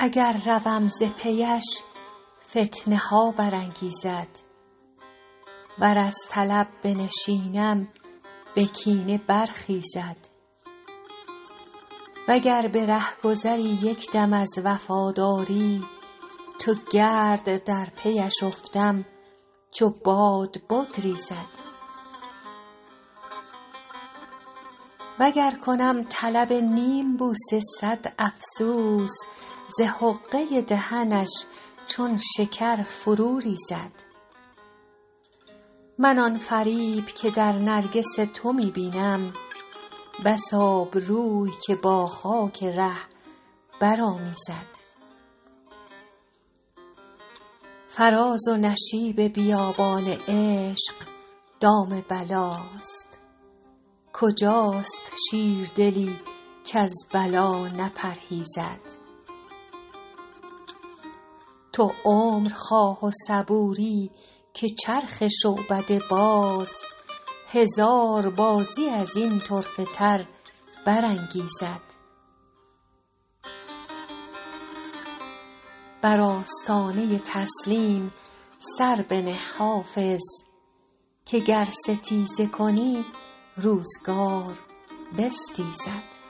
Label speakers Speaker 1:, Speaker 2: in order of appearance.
Speaker 1: اگر روم ز پیش فتنه ها برانگیزد، ور از طلب بنشینم به کینه برخیزد. وگر به رهگذری یک دم از وفاداری، چو گرد در پیش افتم چو باد بگریزد. وگر کنم طلب نیم بوسه صد افسوس، ز حقه دهنش چون شکر فرو ریزد. من آن فریب که در نرگس تو می بینم، بس آبروی که با خاک ره برآمیزد. فراز و نشیب بیابان عشق دام بلاست، کجاست شیردلی کز بلا نپرهیزد. تو عمر خواه و صبوری که چرخ شعبده باز، هزار بازی از این طرفه تر برانگیزد. بر آستانه تسلیم سر بنه حافظ، که گر ستیزه کنی روزگار بستیزد.